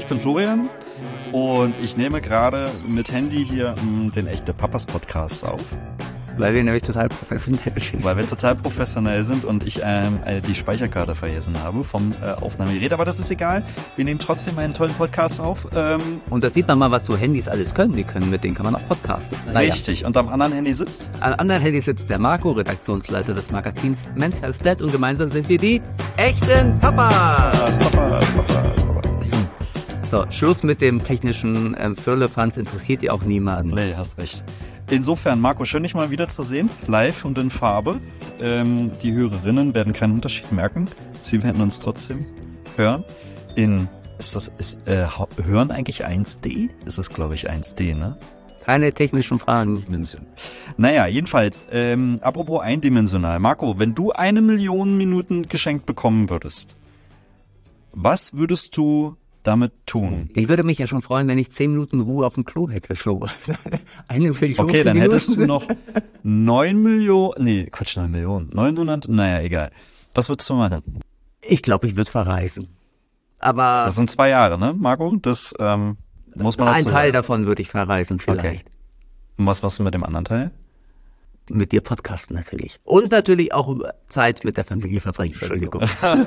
bin Florian und ich nehme gerade mit Handy hier den Echte Papas Podcast auf. Weil wir nämlich total professionell sind. Und ich die Speicherkarte vergessen habe vom Aufnahmegerät. Aber das ist egal. Wir nehmen trotzdem einen tollen Podcast auf. Und da sieht man mal, was so Handys alles können. Mit denen kann man auch podcasten. Richtig. Und am anderen Handy sitzt? Am anderen Handy sitzt der Marco, Redaktionsleiter des Magazins Men's Health Flat. Und gemeinsam sind wir die echten Papas. Papa. So, Schluss mit dem technischen Firlefanz, interessiert ihr auch niemanden. Nee, hast recht. Insofern, Marco, schön, dich mal wieder zu sehen, live und in Farbe. Die Hörerinnen werden keinen Unterschied merken. Sie werden uns trotzdem hören. Hören eigentlich 1D? Ist es, glaube ich, 1D, ne? Keine technischen Fragen. Naja, jedenfalls, apropos eindimensional. Marco, wenn du 1 Million Minuten geschenkt bekommen würdest, was würdest du damit tun? Ich würde mich ja schon freuen, wenn ich 10 Minuten Ruhe auf dem Klo hätte, Flo. 1 Million. Okay, dann hättest du noch 9 Millionen, 900, naja, egal. Was würdest du machen? Ich glaube, ich würde verreisen. Aber das sind 2 Jahre, ne, Marco? Das muss man dazu Ein Teil davon würde ich verreisen, vielleicht. Okay. Und was machst du mit dem anderen Teil? Mit dir podcasten natürlich. Und natürlich auch Zeit mit der Familie verbringen. Entschuldigung.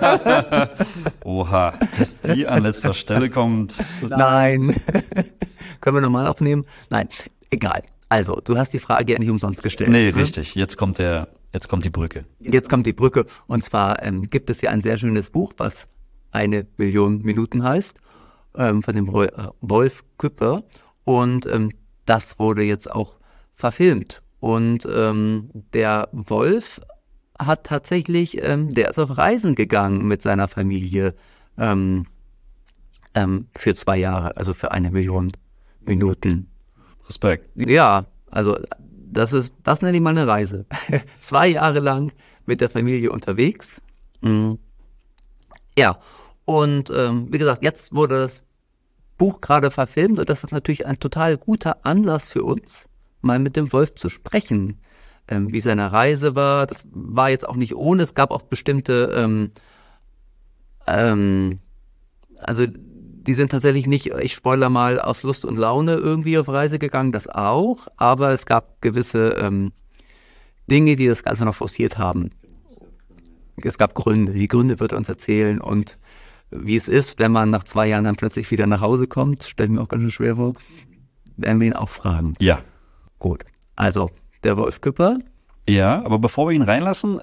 Oha, dass die an letzter Stelle kommt. Nein. Können wir nochmal aufnehmen? Nein, egal. Also, du hast die Frage ja nicht umsonst gestellt. Nee, richtig. Jetzt kommt die Brücke. Jetzt kommt die Brücke. Und zwar gibt es ja ein sehr schönes Buch, was 1 Million Minuten heißt, von dem Wolf Küpper. Und das wurde jetzt auch verfilmt. Und der Wolf hat tatsächlich, der ist auf Reisen gegangen mit seiner Familie für 2 Jahre, also für 1 Million Minuten. Respekt. Ja, also das nenne ich mal eine Reise. 2 Jahre lang mit der Familie unterwegs. Ja, und wie gesagt, jetzt wurde das Buch gerade verfilmt und das ist natürlich ein total guter Anlass für uns, mal mit dem Wolf zu sprechen, wie seine Reise war. Das war jetzt auch nicht ohne, es gab auch bestimmte, also die sind tatsächlich nicht, ich spoiler mal, aus Lust und Laune irgendwie auf Reise gegangen, das auch, aber es gab gewisse Dinge, die das Ganze noch forciert haben. Es gab Gründe, die Gründe wird er uns erzählen und wie es ist, wenn man nach 2 Jahren dann plötzlich wieder nach Hause kommt, stelle ich mir auch ganz schön schwer vor, werden wir ihn auch fragen. Ja. Gut, also der Wolf Küpper. Ja, aber bevor wir ihn reinlassen,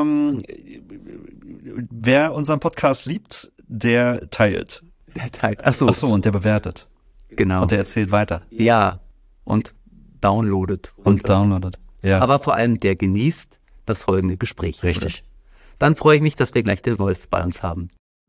wer unseren Podcast liebt, der teilt. Der teilt. Ach so, und der bewertet. Genau. Und der erzählt weiter. Ja, und downloadet. Ja. Aber vor allem der genießt das folgende Gespräch. Richtig. Oder? Dann freue ich mich, dass wir gleich den Wolf bei uns haben.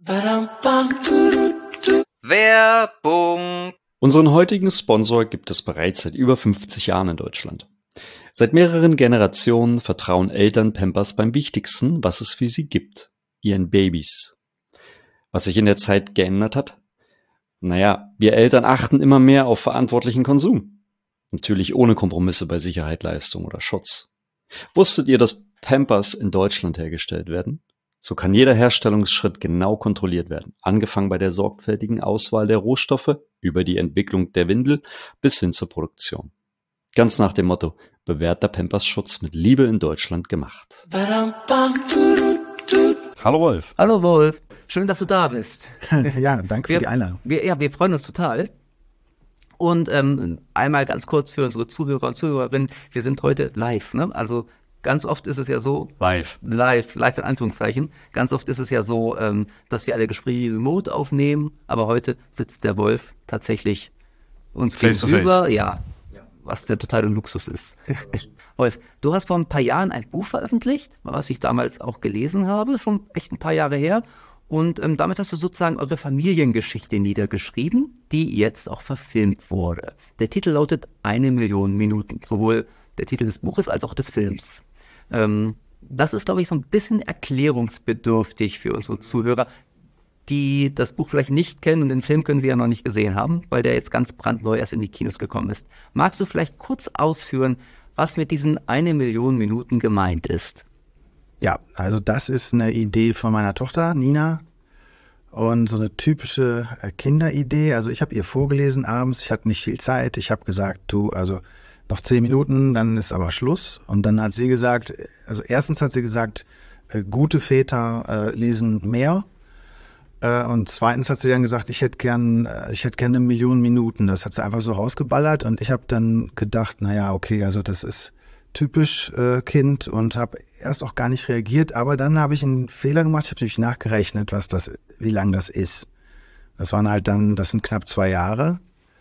Werbung. Unseren heutigen Sponsor gibt es bereits seit über 50 Jahren in Deutschland. Seit mehreren Generationen vertrauen Eltern Pampers beim Wichtigsten, was es für sie gibt, ihren Babys. Was sich in der Zeit geändert hat? Naja, wir Eltern achten immer mehr auf verantwortlichen Konsum. Natürlich ohne Kompromisse bei Sicherheit, Leistung oder Schutz. Wusstet ihr, dass Pampers in Deutschland hergestellt werden? So kann jeder Herstellungsschritt genau kontrolliert werden, angefangen bei der sorgfältigen Auswahl der Rohstoffe, über die Entwicklung der Windel bis hin zur Produktion. Ganz nach dem Motto, bewährter Pampers-Schutz mit Liebe in Deutschland gemacht. Hallo Wolf. Hallo Wolf, schön, dass du da bist. Ja, danke für die Einladung. Wir freuen uns total. Und einmal ganz kurz für unsere Zuhörer und Zuhörerinnen, wir sind heute live, ne? Also ganz oft ist es ja so, live in Anführungszeichen, ganz oft ist es ja so, dass wir alle Gespräche remote aufnehmen, aber heute sitzt der Wolf tatsächlich uns face gegenüber. To face. Ja, was der totale Luxus ist. Wolf, du hast vor ein paar Jahren ein Buch veröffentlicht, was ich damals auch gelesen habe, schon echt ein paar Jahre her. Und damit hast du sozusagen eure Familiengeschichte niedergeschrieben, die jetzt auch verfilmt wurde. Der Titel lautet 1 Million Minuten, sowohl der Titel des Buches als auch des Films. Das ist, glaube ich, so ein bisschen erklärungsbedürftig für unsere Zuhörer, die das Buch vielleicht nicht kennen und den Film können sie ja noch nicht gesehen haben, weil der jetzt ganz brandneu erst in die Kinos gekommen ist. Magst du vielleicht kurz ausführen, was mit diesen 1 Million Minuten gemeint ist? Ja, also das ist eine Idee von meiner Tochter Nina Und so eine typische Kinderidee, also ich habe ihr vorgelesen abends, ich hatte nicht viel Zeit, ich habe gesagt, du, also noch 10 Minuten, dann ist aber Schluss. Und dann hat sie gesagt, also erstens hat sie gesagt, gute Väter lesen mehr. Und zweitens hat sie dann gesagt, ich hätte gern 1 Million Minuten. Das hat sie einfach so rausgeballert. Und ich habe dann gedacht, naja, okay, also das ist typisch Kind, und habe erst auch gar nicht reagiert. Aber dann habe ich einen Fehler gemacht. Ich habe nämlich nachgerechnet, wie lang das ist. Das sind knapp 2 Jahre.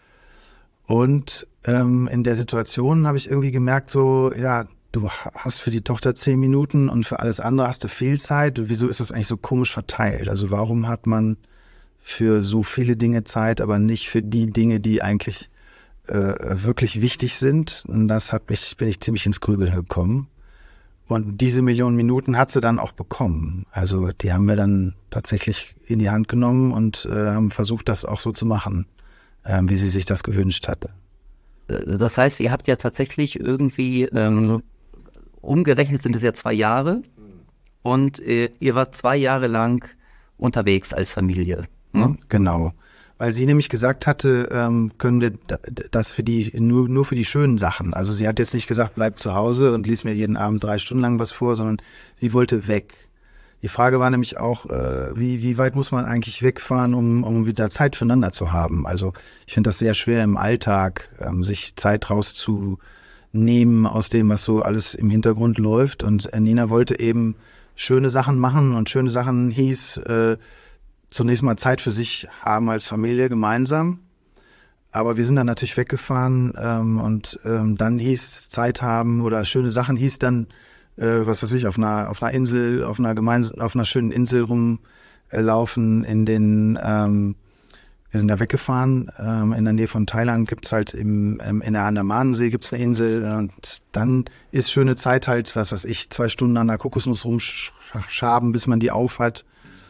Und in der Situation habe ich irgendwie gemerkt, so, ja, du hast für die Tochter 10 Minuten und für alles andere hast du viel Zeit. Wieso ist das eigentlich so komisch verteilt? Also warum hat man für so viele Dinge Zeit, aber nicht für die Dinge, die eigentlich wirklich wichtig sind? Und bin ich ziemlich ins Grübeln gekommen. Und diese 1 Million Minuten hat sie dann auch bekommen. Also die haben wir dann tatsächlich in die Hand genommen und haben versucht, das auch so zu machen, wie sie sich das gewünscht hatte. Das heißt, ihr habt ja tatsächlich irgendwie umgerechnet sind es ja 2 Jahre und ihr wart 2 Jahre lang unterwegs als Familie. Ne? Genau, weil sie nämlich gesagt hatte, können wir das nur für die schönen Sachen. Also sie hat jetzt nicht gesagt, bleib zu Hause und lies mir jeden Abend 3 Stunden lang was vor, sondern sie wollte weg. Die Frage war nämlich auch, wie weit muss man eigentlich wegfahren, um wieder Zeit füreinander zu haben? Also ich finde das sehr schwer im Alltag, sich Zeit rauszunehmen aus dem, was so alles im Hintergrund läuft. Und Nina wollte eben schöne Sachen machen, und schöne Sachen hieß zunächst mal Zeit für sich haben als Familie gemeinsam. Aber wir sind dann natürlich weggefahren und dann hieß Zeit haben oder schöne Sachen hieß dann, was weiß ich, auf einer Insel, auf einer schönen Insel rumlaufen wir sind da weggefahren, in der Nähe von Thailand gibt's halt in der Andamanensee gibt's eine Insel, und dann ist schöne Zeit halt, was weiß ich, 2 Stunden an der Kokosnuss rumschaben, bis man die auf hat,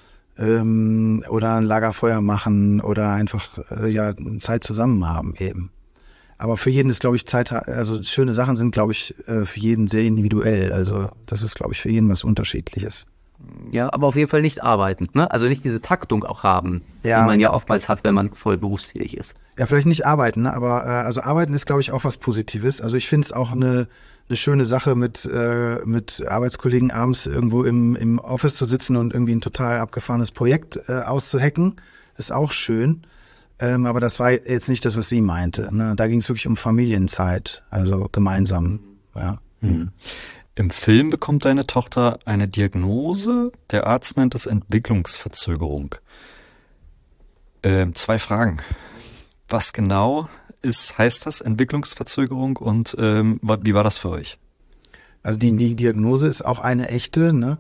oder ein Lagerfeuer machen oder einfach Zeit zusammen haben eben. Aber für jeden ist, glaube ich, also schöne Sachen sind, glaube ich, für jeden sehr individuell. Also das ist, glaube ich, für jeden was Unterschiedliches. Ja, aber auf jeden Fall nicht arbeiten, ne? Also nicht diese Taktung auch haben, die man ja oftmals hat, wenn man voll berufstätig ist. Ja, vielleicht nicht arbeiten, ne? Aber also arbeiten ist, glaube ich, auch was Positives. Also ich finde es auch eine schöne Sache, mit Arbeitskollegen abends irgendwo im Office zu sitzen und irgendwie ein total abgefahrenes Projekt auszuhacken. Ist auch schön. Aber das war jetzt nicht das, was sie meinte. Ne? Da ging es wirklich um Familienzeit, also gemeinsam. Ja. Mhm. Im Film bekommt deine Tochter eine Diagnose. Der Arzt nennt es Entwicklungsverzögerung. 2 Fragen. Was genau heißt das, Entwicklungsverzögerung, und wie war das für euch? Also die Diagnose ist auch eine echte, ne?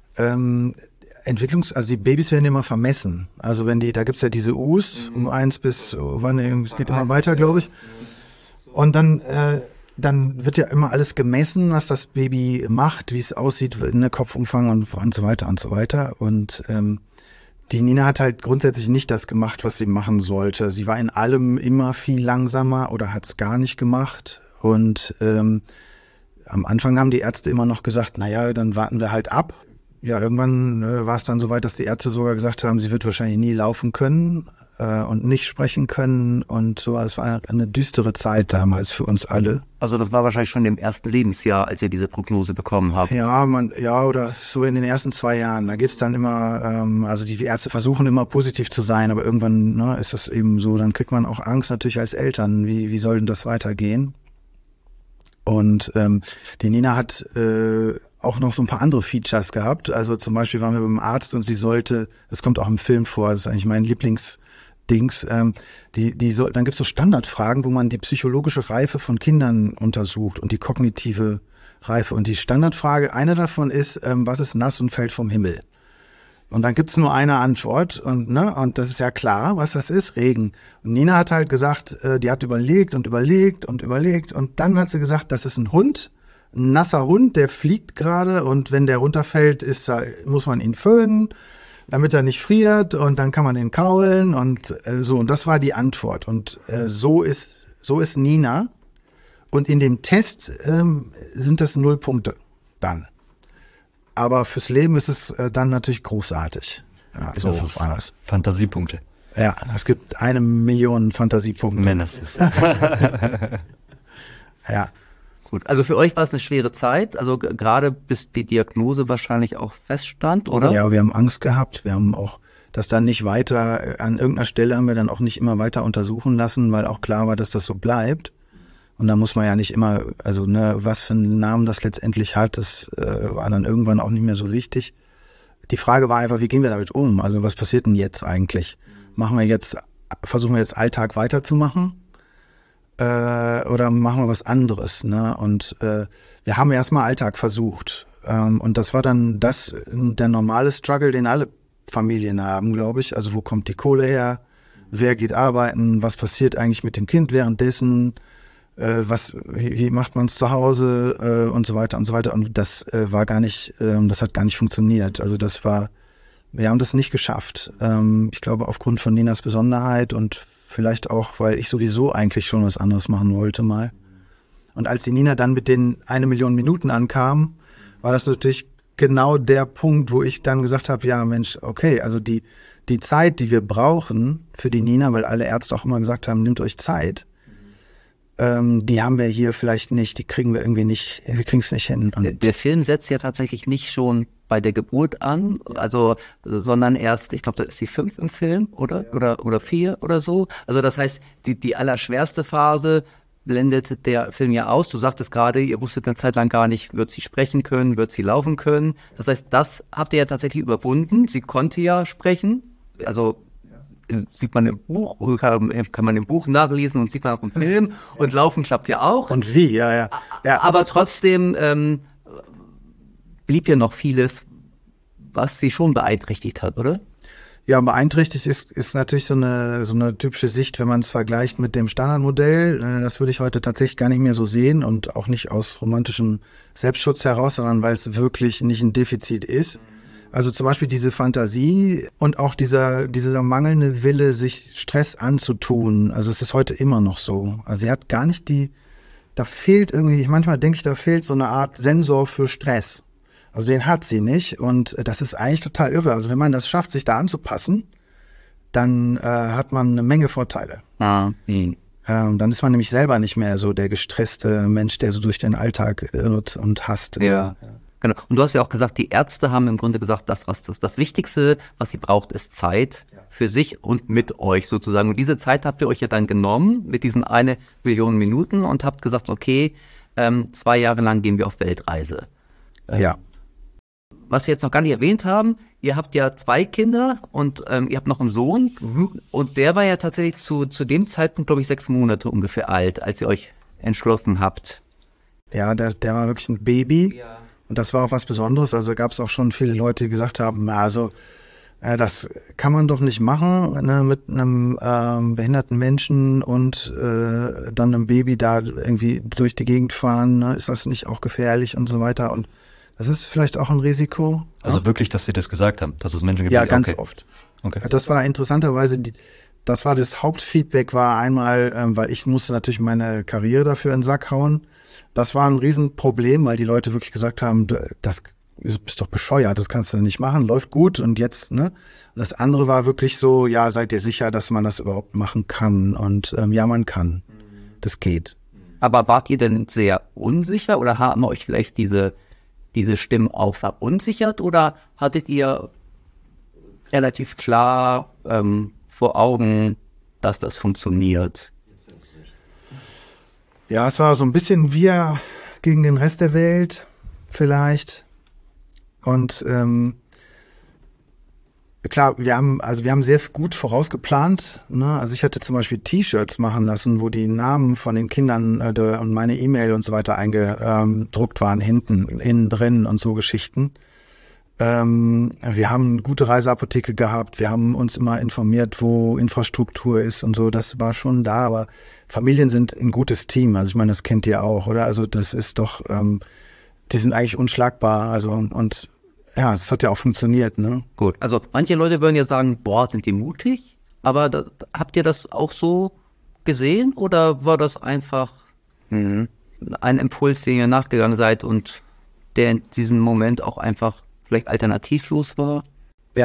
Also die Babys werden immer vermessen. Also da gibt's ja diese U's, um 1 bis, es geht immer weiter, glaube ich. Und dann wird ja immer alles gemessen, was das Baby macht, wie es aussieht, ne, Kopfumfang und so weiter und so weiter. Und die Nina hat halt grundsätzlich nicht das gemacht, was sie machen sollte. Sie war in allem immer viel langsamer oder hat es gar nicht gemacht. Und am Anfang haben die Ärzte immer noch gesagt, naja, dann warten wir halt ab. Ja, irgendwann war es dann so weit, dass die Ärzte sogar gesagt haben, sie wird wahrscheinlich nie laufen können und nicht sprechen können. Und so, es war eine düstere Zeit damals für uns alle. Also das war wahrscheinlich schon im ersten Lebensjahr, als ihr diese Prognose bekommen habt. Ja, oder so in den ersten 2 Jahren. Da geht's dann immer, also die Ärzte versuchen immer positiv zu sein, aber irgendwann ist das eben so, dann kriegt man auch Angst natürlich als Eltern. Wie soll denn das weitergehen? Und die Nina hat auch noch so ein paar andere Features gehabt. Also zum Beispiel waren wir beim Arzt und sie sollte, das kommt auch im Film vor, das ist eigentlich mein Lieblingsdings, dann gibt's so Standardfragen, wo man die psychologische Reife von Kindern untersucht und die kognitive Reife. Und die Standardfrage, eine davon ist, was ist nass und fällt vom Himmel? Und dann gibt's nur eine Antwort und das ist ja klar, was das ist, Regen. Und Nina hat halt gesagt, die hat überlegt und dann hat sie gesagt, das ist ein Hund, ein nasser Hund, der fliegt gerade, und wenn der runterfällt, muss man ihn föhnen, damit er nicht friert, und dann kann man ihn kaulen und so. Und das war die Antwort. Und so ist Nina. Und in dem Test sind das 0 Punkte dann. Aber fürs Leben ist es dann natürlich großartig. Ja, Das ist anders. Fantasiepunkte. Ja, es gibt 1 Million Fantasiepunkte. Mindestens. Ja. Gut, also für euch war es eine schwere Zeit, also gerade bis die Diagnose wahrscheinlich auch feststand, oder? Ja, wir haben Angst gehabt. Wir haben auch das dann nicht weiter, an irgendeiner Stelle haben wir dann auch nicht immer weiter untersuchen lassen, weil auch klar war, dass das so bleibt. Und da muss man ja nicht immer, also ne, was für einen Namen das letztendlich hat, das war dann irgendwann auch nicht mehr so wichtig. Die Frage war einfach, wie gehen wir damit um? Also was passiert denn jetzt eigentlich? Versuchen wir jetzt Alltag weiterzumachen? Oder machen wir was anderes? Ne? Und wir haben erstmal Alltag versucht. Und das war dann der normale Struggle, den alle Familien haben, glaube ich. Also wo kommt die Kohle her? Wer geht arbeiten? Was passiert eigentlich mit dem Kind währenddessen? Wie macht man es zu Hause? Und so weiter und so weiter. Und das war gar nicht, das hat gar nicht funktioniert. Also wir haben das nicht geschafft. Ich glaube, aufgrund von Ninas Besonderheit und vielleicht auch, weil ich sowieso eigentlich schon was anderes machen wollte mal. Und als die Nina dann mit den 1 Million Minuten ankam, war das natürlich genau der Punkt, wo ich dann gesagt habe, ja Mensch, okay, also die Zeit, die wir brauchen für die Nina, weil alle Ärzte auch immer gesagt haben, nehmt euch Zeit, die haben wir hier vielleicht nicht, die kriegen wir irgendwie nicht, wir kriegen es nicht hin. Und der Film setzt ja tatsächlich nicht schon bei der Geburt an, also, sondern erst, ich glaube, da ist die 5 im Film, oder 4 oder so. Also das heißt, die allerschwerste Phase blendet der Film ja aus. Du sagtest gerade, ihr wusstet eine Zeit lang gar nicht, wird sie sprechen können, wird sie laufen können. Das heißt, das habt ihr ja tatsächlich überwunden. Sie konnte ja sprechen, also sieht man im Buch, kann man im Buch nachlesen und sieht man auch im Film, und laufen klappt ja auch. Und wie, ja. Aber trotzdem blieb ja noch vieles, was sie schon beeinträchtigt hat, oder? Ja, beeinträchtigt ist natürlich so eine typische Sicht, wenn man es vergleicht mit dem Standardmodell. Das würde ich heute tatsächlich gar nicht mehr so sehen und auch nicht aus romantischem Selbstschutz heraus, sondern weil es wirklich nicht ein Defizit ist. Also zum Beispiel diese Fantasie und auch dieser mangelnde Wille, sich Stress anzutun. Also es ist heute immer noch so. Also sie hat gar nicht da fehlt irgendwie, manchmal denke ich, da fehlt so eine Art Sensor für Stress. Also den hat sie nicht, und das ist eigentlich total irre. Also wenn man das schafft, sich da anzupassen, dann hat man eine Menge Vorteile. Dann ist man nämlich selber nicht mehr so der gestresste Mensch, der so durch den Alltag irrt und hasst. Ja. Genau. Und du hast ja auch gesagt, die Ärzte haben im Grunde gesagt, das Wichtigste, was sie braucht, ist Zeit für sich und mit euch sozusagen. Und diese Zeit habt ihr euch ja dann genommen mit diesen 1 Million Minuten und habt gesagt, okay, 2 Jahre lang gehen wir auf Weltreise. Ja. Was wir jetzt noch gar nicht erwähnt haben, ihr habt ja 2 Kinder und ihr habt noch einen Sohn. Und der war ja tatsächlich zu dem Zeitpunkt, glaube ich, 6 Monate ungefähr alt, als ihr euch entschlossen habt. Ja, der war wirklich ein Baby. Ja. Und das war auch was Besonderes. Also gab es auch schon viele Leute, die gesagt haben, also das kann man doch nicht machen, ne, mit einem behinderten Menschen und dann einem Baby da irgendwie durch die Gegend fahren. Ne? Ist das nicht auch gefährlich und so weiter? Und das ist vielleicht auch ein Risiko. Also wirklich, dass sie das gesagt haben, dass es Menschen gibt? Ja, ganz oft. Okay. Das war interessanterweise, das Hauptfeedback war einmal, weil ich musste natürlich meine Karriere dafür in den Sack hauen. Das war ein Riesenproblem, weil die Leute wirklich gesagt haben, das bist doch bescheuert, das kannst du nicht machen, läuft gut und jetzt, ne? Und das andere war wirklich so, ja, seid ihr sicher, dass man das überhaupt machen kann? Und ja, man kann. Das geht. Aber wart ihr denn sehr unsicher oder haben euch vielleicht diese Stimmen auch verunsichert, oder hattet ihr relativ klar vor Augen, dass das funktioniert? Ja, es war so ein bisschen wir gegen den Rest der Welt vielleicht. Und klar, wir haben sehr gut vorausgeplant. Ne? Also ich hatte zum Beispiel T-Shirts machen lassen, wo die Namen von den Kindern und meine E-Mail und so weiter eingedruckt waren, innen drin und so Geschichten. Wir haben eine gute Reiseapotheke gehabt. Wir haben uns immer informiert, wo Infrastruktur ist und so. Das war schon da, aber Familien sind ein gutes Team. Also ich meine, das kennt ihr auch, oder? Also das ist doch, die sind eigentlich unschlagbar. Also und ja, es hat ja auch funktioniert, ne? Gut, also manche Leute würden ja sagen, boah, sind die mutig? Aber habt ihr das auch so gesehen, oder war das einfach ein Impuls, den ihr nachgegangen seid und der in diesem Moment auch einfach vielleicht alternativlos war? Ja,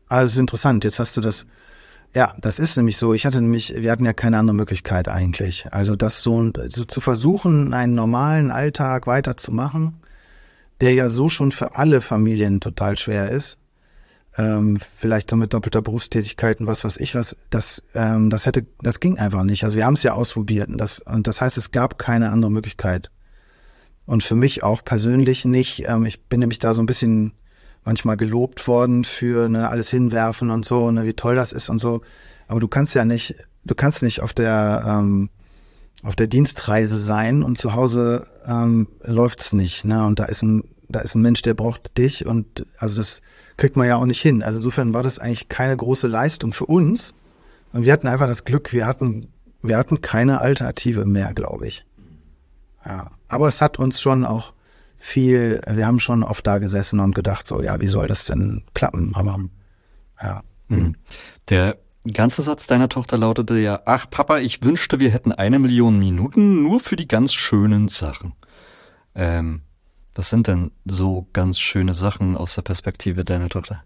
Also es ist interessant. Jetzt hast du das. Ja, das ist nämlich so. Wir hatten ja keine andere Möglichkeit eigentlich. Also das so zu versuchen, einen normalen Alltag weiterzumachen, der ja so schon für alle Familien total schwer ist. Vielleicht dann mit doppelter Berufstätigkeit und was weiß ich was. Das ging einfach nicht. Also wir haben es ja ausprobiert und das heißt, es gab keine andere Möglichkeit. Und für mich auch persönlich nicht. Ich bin nämlich da so ein bisschen manchmal gelobt worden für alles hinwerfen und so, wie toll das ist und so. Aber du kannst nicht auf der Dienstreise sein und zu Hause läuft's nicht, ne? Und da ist ein Mensch, der braucht dich und also das kriegt man ja auch nicht hin. Also insofern war das eigentlich keine große Leistung für uns. Und wir hatten einfach das Glück, wir hatten keine Alternative mehr, glaube ich. Ja, aber es hat uns schon auch wir haben schon oft da gesessen und gedacht so, ja, wie soll das denn klappen? Aber ja. Der ganze Satz deiner Tochter lautete ja, ach Papa, ich wünschte, wir hätten 1 Million Minuten nur für die ganz schönen Sachen. Was sind denn so ganz schöne Sachen aus der Perspektive deiner Tochter?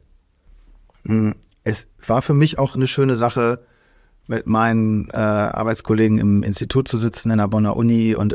Es war für mich auch eine schöne Sache, mit meinen Arbeitskollegen im Institut zu sitzen in der Bonner Uni und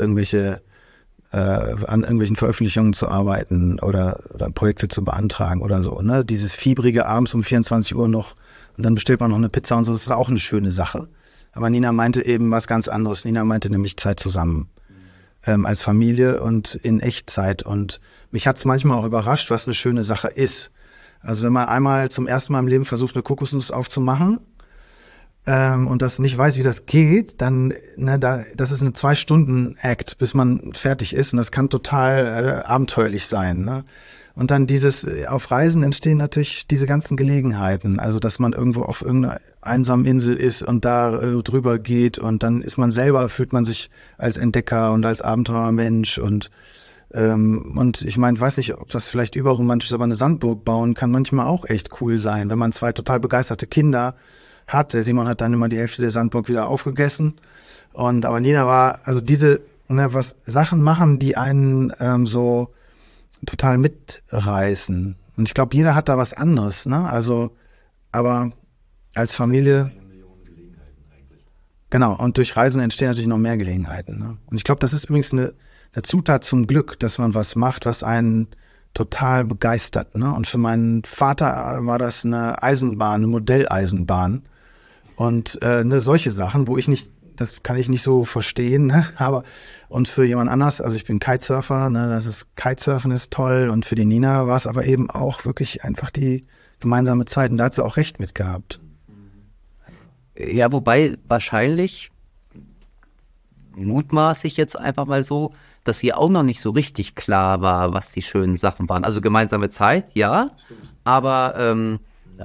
an irgendwelchen Veröffentlichungen zu arbeiten oder Projekte zu beantragen oder so. Ne? Dieses fiebrige abends um 24 Uhr noch und dann bestellt man noch eine Pizza und so, das ist auch eine schöne Sache. Aber Nina meinte eben was ganz anderes. Nina meinte nämlich Zeit zusammen als Familie und in Echtzeit. Und mich hat es manchmal auch überrascht, was eine schöne Sache ist. Also wenn man einmal zum ersten Mal im Leben versucht, eine Kokosnuss aufzumachen, und das nicht weiß, wie das geht, dann, das ist eine 2-Stunden-Act, bis man fertig ist und das kann total abenteuerlich sein, ne? Und dann auf Reisen entstehen natürlich diese ganzen Gelegenheiten, also dass man irgendwo auf irgendeiner einsamen Insel ist und da drüber geht und dann fühlt man sich als Entdecker und als Abenteurermensch und ich meine, weiß nicht, ob das vielleicht überromantisch ist, aber eine Sandburg bauen kann manchmal auch echt cool sein, wenn man 2 total begeisterte Kinder hat. Der Simon hat dann immer die Hälfte der Sandburg wieder aufgegessen. Aber Nina war, also was Sachen machen, die einen so total mitreißen. Und ich glaube, jeder hat da was anderes, ne? Also, aber als Familie. Genau, und durch Reisen entstehen natürlich noch mehr Gelegenheiten, ne? Und ich glaube, das ist übrigens eine Zutat zum Glück, dass man was macht, was einen total begeistert, ne? Und für meinen Vater war das eine Eisenbahn, eine Modelleisenbahn. Und solche Sachen, das kann ich nicht so verstehen, ne? Und für jemand anders, also ich bin Kitesurfer, ne? Kitesurfen ist toll und für die Nina war es aber eben auch wirklich einfach die gemeinsame Zeit und da hat sie auch recht mit gehabt. Ja, wobei wahrscheinlich mutmaße ich jetzt einfach mal so, dass ihr auch noch nicht so richtig klar war, was die schönen Sachen waren. Also gemeinsame Zeit, ja, aber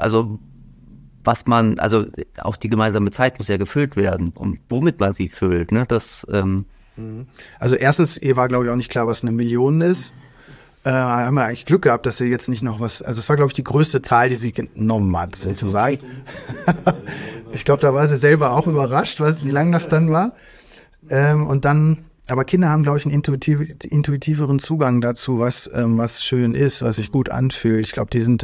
auch die gemeinsame Zeit muss ja gefüllt werden und womit man sie füllt, ne? Also erstens, ihr war glaube ich auch nicht klar, was 1 Million ist. Haben wir eigentlich Glück gehabt, dass sie jetzt nicht noch was, also es war glaube ich die größte Zahl, die sie genommen hat, sozusagen. Ich glaube, da war sie selber auch überrascht, wie lang das dann war. Aber Kinder haben, glaube ich, einen intuitiveren Zugang dazu, was schön ist, was sich gut anfühlt. Ich glaube, die sind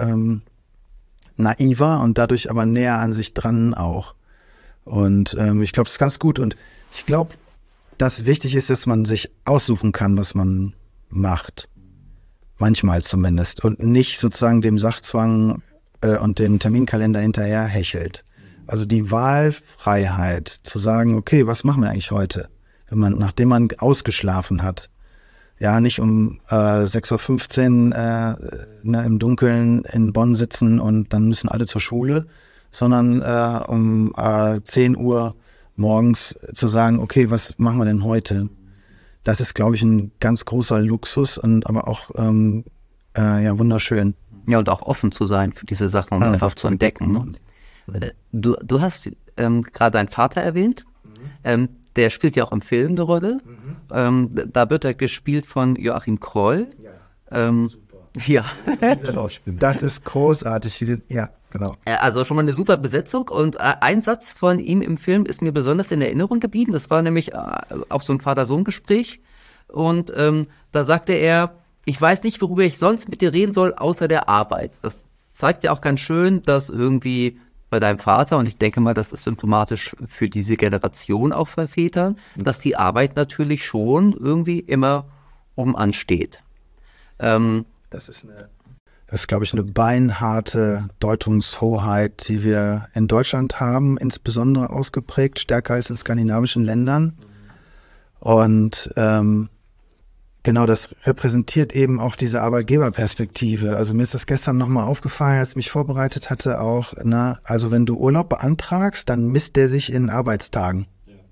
naiver und dadurch aber näher an sich dran auch. Und ich glaube, das ist ganz gut. Und ich glaube, dass wichtig ist, dass man sich aussuchen kann, was man macht. Manchmal zumindest. Und nicht sozusagen dem Sachzwang und dem Terminkalender hinterher hechelt. Also die Wahlfreiheit zu sagen, okay, was machen wir eigentlich heute? Nachdem man ausgeschlafen hat. Ja, nicht um 6:15 Uhr im Dunkeln in Bonn sitzen und dann müssen alle zur Schule, sondern um 10 Uhr morgens zu sagen, okay, was machen wir denn heute? Das ist, glaube ich, ein ganz großer Luxus und aber auch wunderschön. Ja, und auch offen zu sein für diese Sachen und einfach zu entdecken. Ne? Du hast gerade deinen Vater erwähnt. Der spielt ja auch im Film eine Rolle. Da wird er gespielt von Joachim Kroll. Super. Ja. Das ist großartig. Ja, genau. Also schon mal eine super Besetzung. Und ein Satz von ihm im Film ist mir besonders in Erinnerung geblieben. Das war nämlich auch so ein Vater-Sohn-Gespräch. Und da sagte er, ich weiß nicht, worüber ich sonst mit dir reden soll, außer der Arbeit. Das zeigt ja auch ganz schön, dass irgendwie bei deinem Vater, und ich denke mal, das ist symptomatisch für diese Generation auch von Vätern, dass die Arbeit natürlich schon irgendwie immer oben ansteht. Das ist, glaube ich, eine beinharte Deutungshoheit, die wir in Deutschland haben, insbesondere ausgeprägt, stärker als in skandinavischen Ländern. Und genau, das repräsentiert eben auch diese Arbeitgeberperspektive. Also mir ist das gestern nochmal aufgefallen, als ich mich vorbereitet hatte auch, also wenn du Urlaub beantragst, dann misst der sich in Arbeitstagen.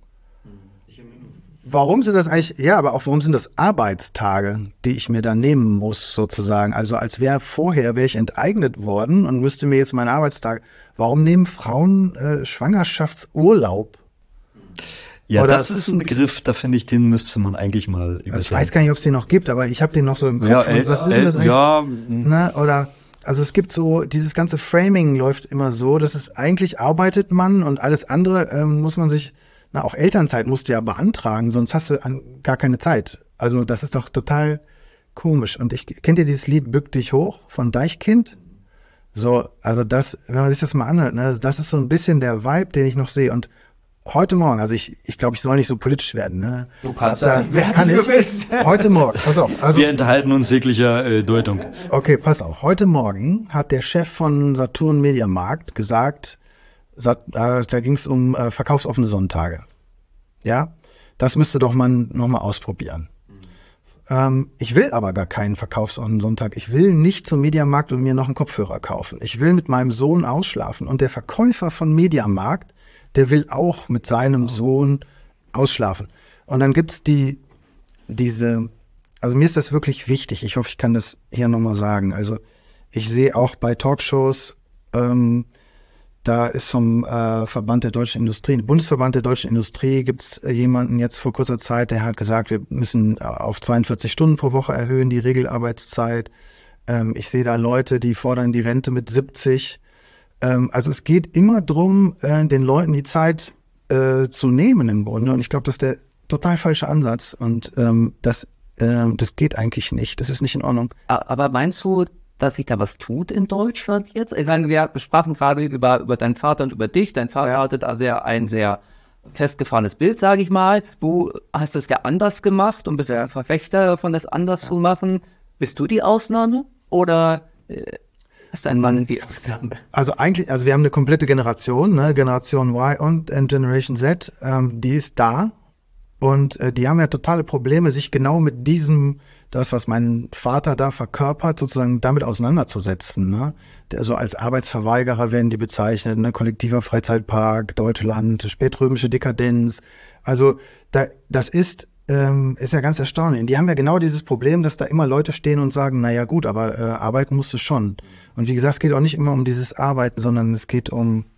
Warum sind das eigentlich, warum sind das Arbeitstage, die ich mir dann nehmen muss, sozusagen? Also als wäre ich enteignet worden und müsste mir jetzt meine Arbeitstage. Warum nehmen Frauen Schwangerschaftsurlaub? Ja, das ist ein Begriff, da finde ich, den müsste man eigentlich mal übersetzen. Also ich weiß gar nicht, ob es den noch gibt, aber ich habe den noch so im Kopf. Was ist denn das eigentlich? Ja, also es gibt so, dieses ganze Framing läuft immer so, dass es eigentlich arbeitet man und alles andere muss man sich, auch Elternzeit musst du ja beantragen, sonst hast du gar keine Zeit. Also das ist doch total komisch. Und kennt ihr dieses Lied Bück dich hoch von Deichkind? So, also das, wenn man sich das mal anhört, das ist so ein bisschen der Vibe, den ich noch sehe. Und heute Morgen, also ich glaube, ich soll nicht so politisch werden. Ne? Du kannst Heute Morgen, pass auf. Also, wir enthalten uns jeglicher Deutung. Okay, pass auf. Heute Morgen hat der Chef von Saturn Mediamarkt gesagt, da ging es um verkaufsoffene Sonntage. Ja, das müsste doch man nochmal ausprobieren. Ich will aber gar keinen verkaufsoffenen Sonntag. Ich will nicht zum Mediamarkt und mir noch einen Kopfhörer kaufen. Ich will mit meinem Sohn ausschlafen. Und der Verkäufer von Mediamarkt, der will auch mit seinem Sohn ausschlafen. Und dann gibt's also mir ist das wirklich wichtig. Ich hoffe, ich kann das hier nochmal sagen. Also ich sehe auch bei Talkshows, da ist vom Verband der Deutschen Industrie, Bundesverband der Deutschen Industrie, gibt's jemanden jetzt vor kurzer Zeit, der hat gesagt, wir müssen auf 42 Stunden pro Woche erhöhen, die Regelarbeitszeit. Ich sehe da Leute, die fordern die Rente mit 70. Also es geht immer drum, den Leuten die Zeit zu nehmen im Grunde. Und ich glaube, das ist der total falsche Ansatz. Und das geht eigentlich nicht. Das ist nicht in Ordnung. Aber meinst du, dass sich da was tut in Deutschland jetzt? Ich meine, wir sprachen gerade über deinen Vater und über dich. Dein Vater hatte da ein sehr festgefahrenes Bild, sage ich mal. Du hast es ja anders gemacht und bist ein Verfechter davon, das anders zu machen. Bist du die Ausnahme oder ist dein Mann die Ausnahme? Also wir haben eine komplette Generation, Generation Y und Generation Z, die ist da und die haben ja totale Probleme, sich genau mit das, was mein Vater da verkörpert, sozusagen damit auseinanderzusetzen. Ne? So als Arbeitsverweigerer werden die bezeichnet, kollektiver Freizeitpark, Deutschland, spätrömische Dekadenz. Also das ist ja ganz erstaunlich. Die haben ja genau dieses Problem, dass da immer Leute stehen und sagen, naja gut, aber arbeiten musst du schon. Und wie gesagt, es geht auch nicht immer um dieses Arbeiten, sondern es geht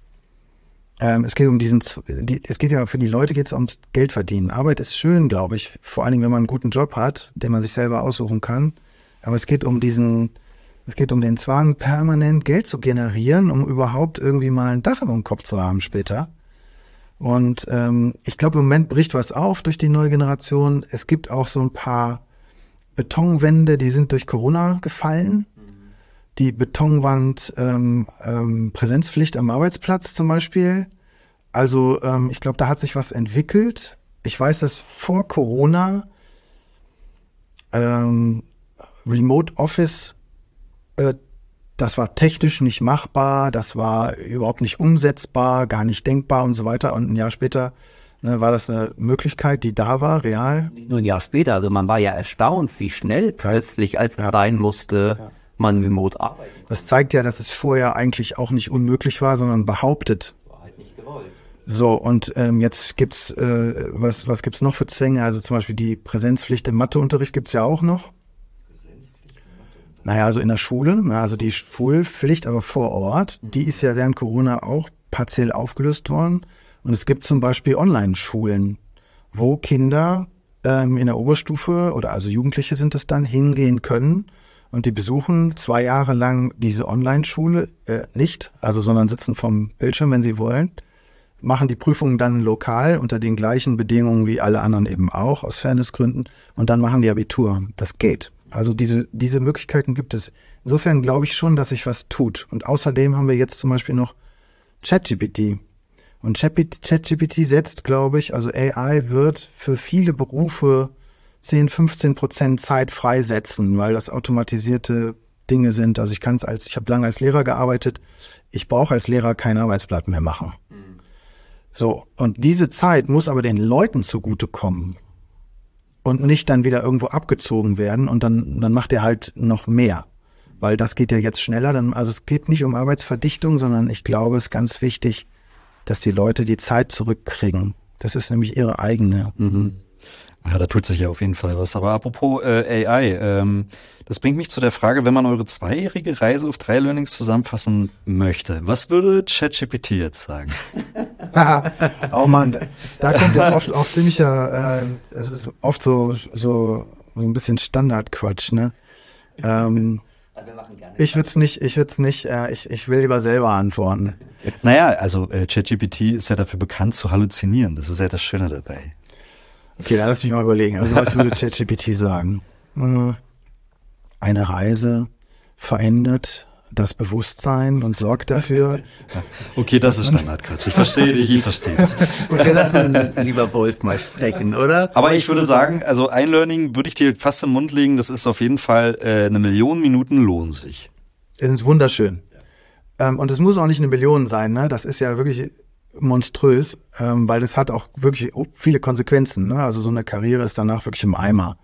es geht ja für die Leute geht's ums Geld verdienen. Arbeit ist schön, glaube ich, vor allen Dingen, wenn man einen guten Job hat, den man sich selber aussuchen kann. Aber es geht um den Zwang, permanent Geld zu generieren, um überhaupt irgendwie mal ein Dach über dem Kopf zu haben später. Und ich glaube, im Moment bricht was auf durch die neue Generation. Es gibt auch so ein paar Betonwände, die sind durch Corona gefallen. Die Betonwand, Präsenzpflicht am Arbeitsplatz zum Beispiel. Also ich glaube, da hat sich was entwickelt. Ich weiß, dass vor Corona Remote Office, das war technisch nicht machbar, das war überhaupt nicht umsetzbar, gar nicht denkbar und so weiter. Und ein Jahr später war das eine Möglichkeit, die da war, real. Nur ein Jahr später, also man war ja erstaunt, wie schnell plötzlich, als es sein musste, man remote arbeitet. Das zeigt ja, dass es vorher eigentlich auch nicht unmöglich war, sondern behauptet. War halt nicht gewollt. So, und jetzt gibt's, was gibt's noch für Zwänge? Also zum Beispiel die Präsenzpflicht im Matheunterricht gibt's ja auch noch. Naja, also in der Schule, also die Schulpflicht, aber vor Ort, die ist ja während Corona auch partiell aufgelöst worden. Und es gibt zum Beispiel Online-Schulen, wo Kinder in der Oberstufe oder also Jugendliche sind es dann, hingehen können. Und die besuchen 2 Jahre lang diese Online-Schule nicht, sondern sitzen vom Bildschirm, wenn sie wollen, machen die Prüfungen dann lokal unter den gleichen Bedingungen wie alle anderen eben auch, aus Fairnessgründen, und dann machen die Abitur. Das geht. Also diese Möglichkeiten gibt es. Insofern glaube ich schon, dass sich was tut. Und außerdem haben wir jetzt zum Beispiel noch ChatGPT. Und ChatGPT setzt, glaube ich, also AI wird für viele Berufe 10-15% Zeit freisetzen, weil das automatisierte Dinge sind. Also ich habe lange als Lehrer gearbeitet. Ich brauche als Lehrer kein Arbeitsblatt mehr machen. So. Und diese Zeit muss aber den Leuten zugutekommen und nicht dann wieder irgendwo abgezogen werden und dann macht er halt noch mehr. Weil das geht ja jetzt schneller. Also es geht nicht um Arbeitsverdichtung, sondern ich glaube, es ist ganz wichtig, dass die Leute die Zeit zurückkriegen. Das ist nämlich ihre eigene. Ja, da tut sich ja auf jeden Fall was. Aber apropos AI, das bringt mich zu der Frage, wenn man eure 2-jährige Reise auf 3 Learnings zusammenfassen möchte, was würde ChatGPT jetzt sagen? Oh Mann, da kommt ja oft auch ziemlicher, es ist oft so ein bisschen Standardquatsch, ne? Ich will lieber selber antworten. Naja, also ChatGPT ist ja dafür bekannt zu halluzinieren. Das ist ja das Schöne dabei. Okay, dann lass mich mal überlegen. Also was würde ChatGPT sagen? Eine Reise verändert das Bewusstsein und sorgt dafür. Okay, das ist Standardquatsch. Ich verstehe dich. Und wir lassen lieber Wolf mal sprechen, oder? Aber ich würde sagen, also ein Learning würde ich dir fast im Mund legen, das ist auf jeden Fall 1 Million Minuten lohnen sich. Das ist wunderschön. Und es muss auch nicht 1 Million sein, ne? Das ist ja wirklich monströs, weil das hat auch wirklich viele Konsequenzen, ne? Also so eine Karriere ist danach wirklich im Eimer.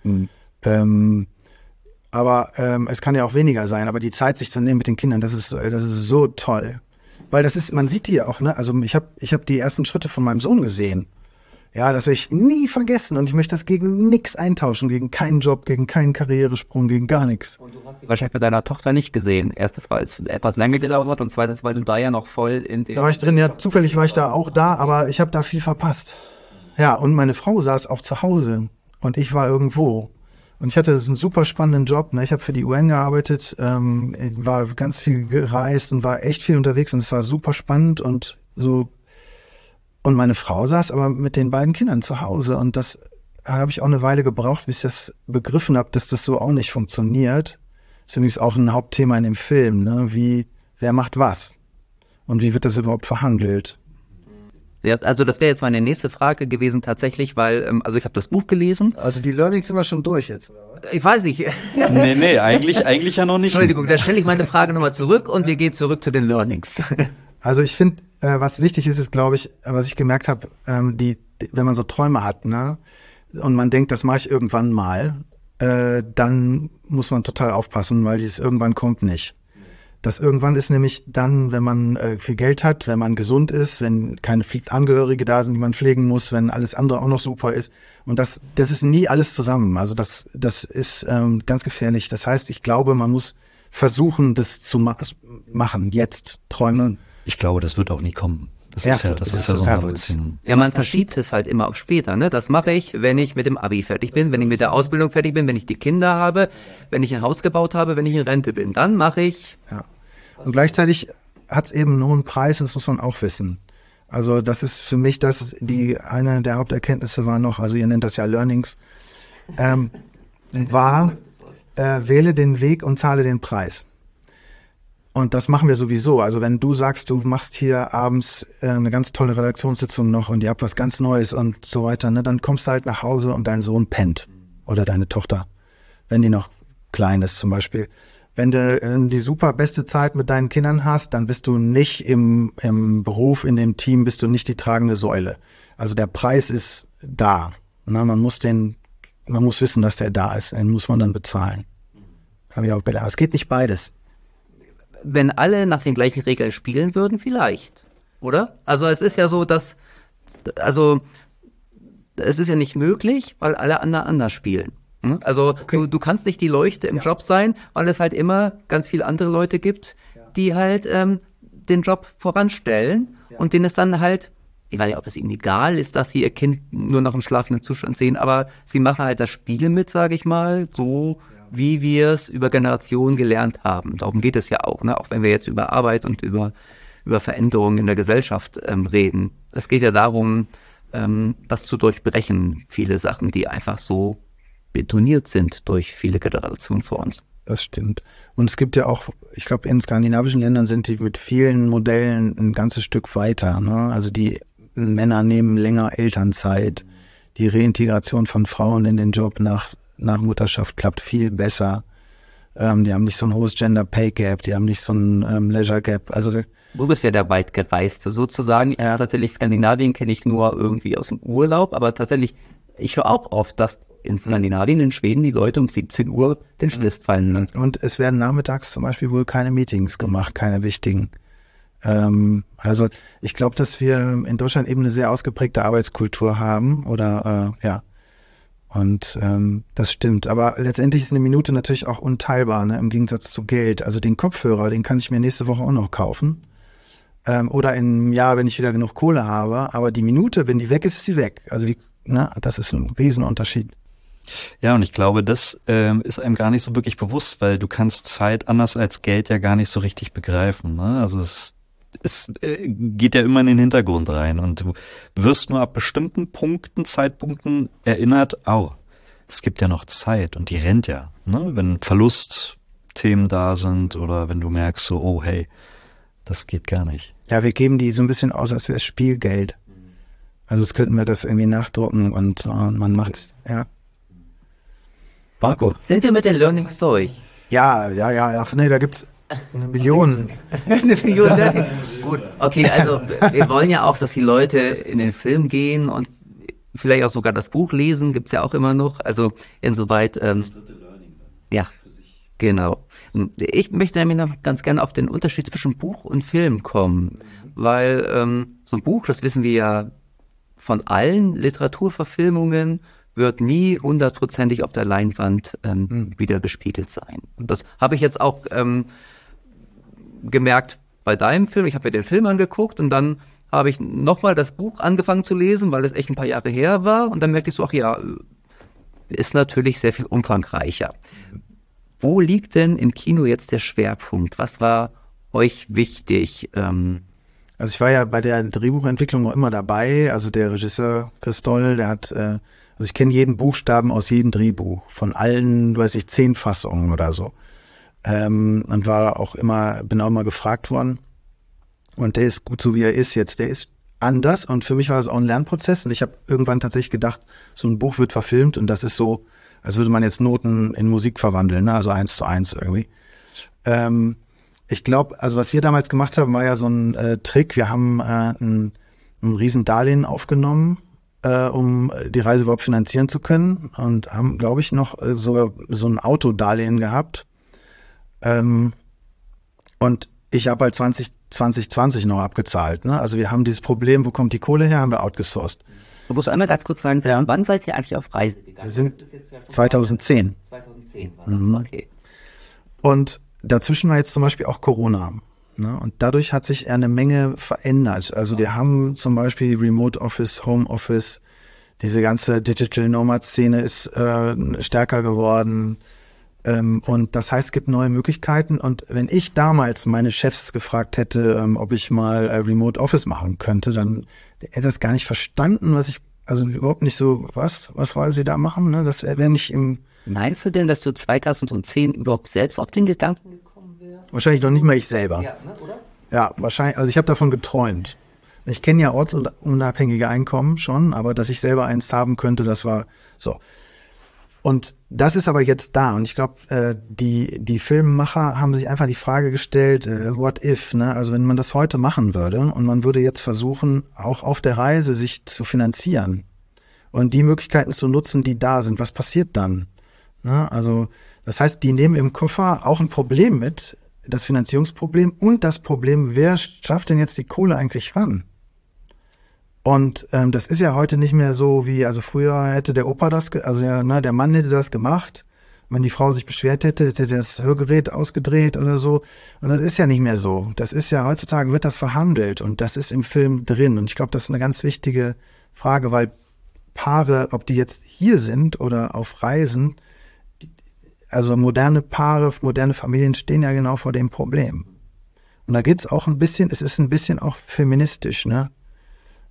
Aber es kann ja auch weniger sein, aber die Zeit sich zu nehmen mit den Kindern, das ist so toll. Weil man sieht die ja auch, ne? Also ich hab die ersten Schritte von meinem Sohn gesehen. Ja, das werde ich nie vergessen und ich möchte das gegen nichts eintauschen, gegen keinen Job, gegen keinen Karrieresprung, gegen gar nichts. Und du hast sie wahrscheinlich bei deiner Tochter nicht gesehen. Erstens, weil es etwas länger gedauert hat und zweitens, weil du da ja noch voll in den... Da war ich drin, ja, zufällig war ich da auch da, aber ich habe da viel verpasst. Ja, und meine Frau saß auch zu Hause und ich war irgendwo. Und ich hatte einen super spannenden Job, ne? Ich habe für die UN gearbeitet, war ganz viel gereist und war echt viel unterwegs und es war super spannend und so. Und meine Frau saß aber mit den beiden Kindern zu Hause und das habe ich auch eine Weile gebraucht, bis ich das begriffen habe, dass das so auch nicht funktioniert. Das ist übrigens auch ein Hauptthema in dem Film, ne? Wer macht was? Und wie wird das überhaupt verhandelt? Ja, also das wäre jetzt meine nächste Frage gewesen tatsächlich, weil, also ich habe das Buch gelesen. Also die Learnings sind wir schon durch jetzt, oder was? Ich weiß nicht. Nee, eigentlich ja noch nicht. Entschuldigung, da stelle ich meine Frage nochmal zurück und wir gehen zurück zu den Learnings. Also ich finde, was wichtig ist, glaube ich, was ich gemerkt habe, wenn man so Träume hat, ne, und man denkt, das mache ich irgendwann mal, dann muss man total aufpassen, weil dieses irgendwann kommt nicht. Das irgendwann ist nämlich dann, wenn man viel Geld hat, wenn man gesund ist, wenn keine Angehörige da sind, die man pflegen muss, wenn alles andere auch noch super ist. Und das ist nie alles zusammen. Also das ist ganz gefährlich. Das heißt, ich glaube, man muss versuchen, das zu machen, jetzt träumen. Ich glaube, das wird auch nie kommen. Das ist ja so ein Halluzin. Ja, man verschiebt es halt immer auf später, ne? Das mache ich, wenn ich mit dem Abi fertig bin, wenn ich mit der Ausbildung fertig bin, wenn ich die Kinder habe, wenn ich ein Haus gebaut habe, wenn ich in Rente bin. Dann mache ich... Ja. Und gleichzeitig hat es eben nur einen Preis, das muss man auch wissen. Also das ist für mich eine der Haupterkenntnisse war noch, also ihr nennt das ja Learnings, wähle den Weg und zahle den Preis. Und das machen wir sowieso. Also wenn du sagst, du machst hier abends eine ganz tolle Redaktionssitzung noch und ihr habt was ganz Neues und so weiter, ne, dann kommst du halt nach Hause und dein Sohn pennt. Oder deine Tochter, wenn die noch klein ist zum Beispiel. Wenn du die super beste Zeit mit deinen Kindern hast, dann bist du nicht im Beruf, in dem Team, bist du nicht die tragende Säule. Also der Preis ist da. Na, man muss wissen, dass der da ist. Den muss man dann bezahlen. Habe ich auch gelernt. Es geht nicht beides. Wenn alle nach den gleichen Regeln spielen würden, vielleicht. Oder? Also es ist ja so, es ist ja nicht möglich, weil alle anders spielen. Also okay. Du kannst nicht die Leuchte im Job sein, weil es halt immer ganz viele andere Leute gibt, die halt den Job voranstellen und denen es dann halt, ich weiß nicht, ob es ihnen egal ist, dass sie ihr Kind nur noch im schlafenden Zustand sehen, aber sie machen halt das Spiel mit, sage ich mal, so wie wir es über Generationen gelernt haben. Darum geht es ja auch, ne? Auch wenn wir jetzt über Arbeit und über Veränderungen in der Gesellschaft reden. Es geht ja darum, das zu durchbrechen, viele Sachen, die einfach so betoniert sind durch viele Generationen vor uns. Das stimmt. Und es gibt ja auch, ich glaube, in skandinavischen Ländern sind die mit vielen Modellen ein ganzes Stück weiter. Ne? Also die Männer nehmen länger Elternzeit. Die Reintegration von Frauen in den Job nach Mutterschaft klappt viel besser. Die haben nicht so ein hohes Gender Pay Gap, die haben nicht so ein Leisure Gap. Also Du bist ja der Weitgereiste sozusagen. Ja. Tatsächlich Skandinavien kenne ich nur irgendwie aus dem Urlaub, aber tatsächlich, ich höre auch oft, dass in Skandinavien, in Schweden, die Leute um 17 Uhr den Stift fallen lassen. Und es werden nachmittags zum Beispiel wohl keine Meetings gemacht, keine wichtigen. Also ich glaube, dass wir in Deutschland eben eine sehr ausgeprägte Arbeitskultur haben oder ja. Und das stimmt. Aber letztendlich ist eine Minute natürlich auch unteilbar, ne, im Gegensatz zu Geld. Also den Kopfhörer, den kann ich mir nächste Woche auch noch kaufen. Oder im Jahr, wenn ich wieder genug Kohle habe. Aber die Minute, wenn die weg ist, ist sie weg. Also das ist ein Riesenunterschied. Ja, und ich glaube, das ist einem gar nicht so wirklich bewusst, weil du kannst Zeit anders als Geld ja gar nicht so richtig begreifen. Ne? Also es geht ja immer in den Hintergrund rein und du wirst nur ab bestimmten Zeitpunkten erinnert, es gibt ja noch Zeit und die rennt ja. Ne? Wenn Verlustthemen da sind oder wenn du merkst so, hey, das geht gar nicht. Ja, wir geben die so ein bisschen aus, als wäre es Spielgeld. Also es könnten wir das irgendwie nachdrucken und man macht's, ja. Marco. Sind wir mit den Learnings durch? Ja. Ach nee, da gibt's eine Million. Eine Million Learnings. Gut, okay, also wir wollen ja auch, dass die Leute in den Film gehen und vielleicht auch sogar das Buch lesen, gibt's ja auch immer noch. Also insoweit, ja, genau. Ich möchte nämlich noch ganz gerne auf den Unterschied zwischen Buch und Film kommen, weil so ein Buch, das wissen wir ja von allen Literaturverfilmungen, wird nie 100%ig auf der Leinwand wieder gespiegelt sein. Und das habe ich jetzt auch gemerkt bei deinem Film. Ich habe mir den Film angeguckt und dann habe ich nochmal das Buch angefangen zu lesen, weil es echt ein paar Jahre her war. Und dann merkte ich so, ist natürlich sehr viel umfangreicher. Wo liegt denn im Kino jetzt der Schwerpunkt? Was war euch wichtig? Also ich war ja bei der Drehbuchentwicklung noch immer dabei. Also der Regisseur Christol, der hat, also ich kenne jeden Buchstaben aus jedem Drehbuch, von allen, 10 Fassungen oder so. Und bin auch immer gefragt worden. Und der ist gut so, wie er ist jetzt. Der ist anders und für mich war das auch ein Lernprozess. Und ich habe irgendwann tatsächlich gedacht, so ein Buch wird verfilmt und das ist so, als würde man jetzt Noten in Musik verwandeln, ne? Also 1:1 irgendwie. Ich glaube, also was wir damals gemacht haben, war ja so ein Trick. Wir haben ein riesen Darlehen aufgenommen, um die Reise überhaupt finanzieren zu können und haben, glaube ich, noch sogar so ein Autodarlehen gehabt. Und ich habe halt 2020 noch abgezahlt. Ne? Also wir haben dieses Problem, wo kommt die Kohle her, haben wir outgesourced. Du musst einmal ganz kurz sagen, ja. Wann seid ihr eigentlich auf Reise gegangen? Wir sind 2010. 2010 war das, okay. Und dazwischen war jetzt zum Beispiel auch Corona. Ne? Und dadurch hat sich eine Menge verändert. Also wir haben zum Beispiel Remote Office, Home Office, diese ganze Digital Nomad-Szene ist stärker geworden. Und das heißt, es gibt neue Möglichkeiten. Und wenn ich damals meine Chefs gefragt hätte, ob ich mal Remote Office machen könnte, dann hätte das gar nicht verstanden, also überhaupt nicht so, was wollen sie da machen? Ne? Das wäre nicht im... Meinst du denn, dass du 2010 überhaupt selbst auf den Gedanken gekommen wärst? Wahrscheinlich noch nicht mal ich selber. Ja, ne, oder? Ja, wahrscheinlich. Also ich habe davon geträumt. Ich kenne ja ortsunabhängige Einkommen schon, aber dass ich selber eins haben könnte, das war so. Und das ist aber jetzt da. Und ich glaube, die Filmemacher haben sich einfach die Frage gestellt, what if, ne? Also wenn man das heute machen würde und man würde jetzt versuchen, auch auf der Reise sich zu finanzieren und die Möglichkeiten zu nutzen, die da sind, was passiert dann? Ne? Also das heißt, die nehmen im Koffer auch ein Problem mit, das Finanzierungsproblem und das Problem, wer schafft denn jetzt die Kohle eigentlich ran? Und das ist ja heute nicht mehr so wie, also früher hätte der Opa der Mann hätte das gemacht. Wenn die Frau sich beschwert hätte, hätte das Hörgerät ausgedreht oder so. Und das ist ja nicht mehr so. Das ist ja, heutzutage wird das verhandelt und das ist im Film drin. Und ich glaube, das ist eine ganz wichtige Frage, weil Paare, ob die jetzt hier sind oder auf Reisen, also moderne Paare, moderne Familien stehen ja genau vor dem Problem. Und da geht's auch es ist ein bisschen auch feministisch, ne?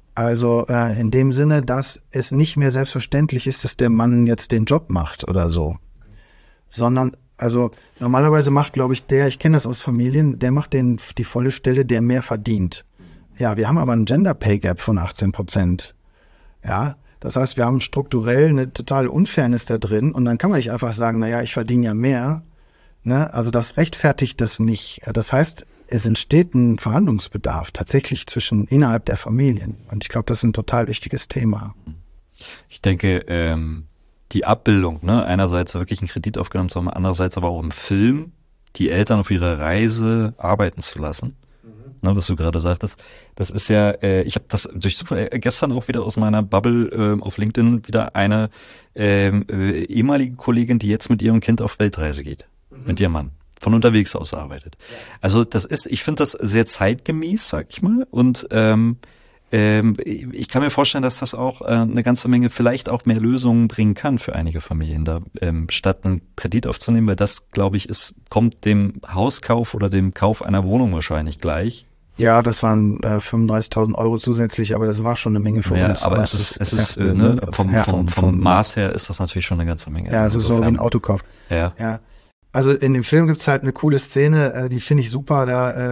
Also in dem Sinne, dass es nicht mehr selbstverständlich ist, dass der Mann jetzt den Job macht oder so. Sondern, also normalerweise macht, glaube ich, ich kenne das aus Familien, der macht die volle Stelle, der mehr verdient. Ja, wir haben aber einen Gender Pay Gap von 18%. Ja, das heißt, wir haben strukturell eine totale Unfairness da drin und dann kann man nicht einfach sagen, naja, ich verdiene ja mehr. Ne? Also das rechtfertigt das nicht. Das heißt, es entsteht ein Verhandlungsbedarf tatsächlich innerhalb der Familien. Und ich glaube, das ist ein total wichtiges Thema. Ich denke, die Abbildung, ne, einerseits wirklich einen Kredit aufgenommen zu haben, andererseits aber auch im Film, die Eltern auf ihrer Reise arbeiten zu lassen, ne, was du gerade sagtest, das ist ja, ich habe das durch Zufall gestern auch wieder aus meiner Bubble auf LinkedIn wieder eine ehemalige Kollegin, die jetzt mit ihrem Kind auf Weltreise geht, mit ihrem Mann. Von unterwegs aus arbeitet. Also ich finde das sehr zeitgemäß, sag ich mal. Und ich kann mir vorstellen, dass das auch eine ganze Menge vielleicht auch mehr Lösungen bringen kann für einige Familien, da statt einen Kredit aufzunehmen, weil das, glaube ich, kommt dem Hauskauf oder dem Kauf einer Wohnung wahrscheinlich gleich. Ja, das waren 35.000 Euro zusätzlich, aber das war schon eine Menge für uns. Aber es ist vom Maß her ist das natürlich schon eine ganze Menge. Ja, es ist so wie ein Autokauf. Ja. Also in dem Film gibt's halt eine coole Szene, die finde ich super.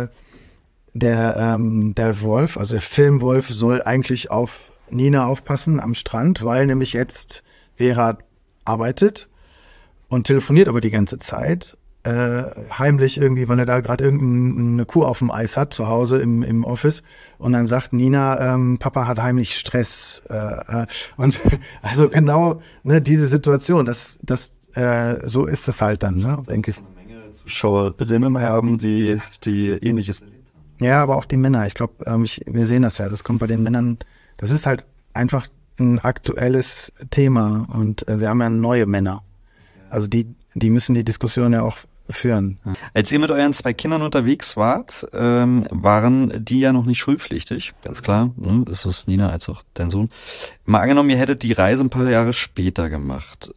Der Wolf, also der Filmwolf, soll eigentlich auf Nina aufpassen am Strand, weil nämlich jetzt Vera arbeitet und telefoniert aber die ganze Zeit. Heimlich irgendwie, weil er da gerade irgendeine Kuh auf dem Eis hat, zu Hause im Office. Und dann sagt Nina, Papa hat heimlich Stress. Und also genau, ne, diese Situation, so ist es halt dann, ne, denke ich. Zuschauerinnen haben, die Ähnliches erlebt haben. Ja, aber auch die Männer. Ich glaube, wir sehen das ja. Das kommt bei den Männern. Das ist halt einfach ein aktuelles Thema. Und wir haben ja neue Männer. Also die müssen die Diskussion ja auch führen. Als ihr mit euren 2 Kindern unterwegs wart, waren die ja noch nicht schulpflichtig, ganz klar. Ne? Das ist Nina als auch dein Sohn. Mal angenommen, ihr hättet die Reise ein paar Jahre später gemacht.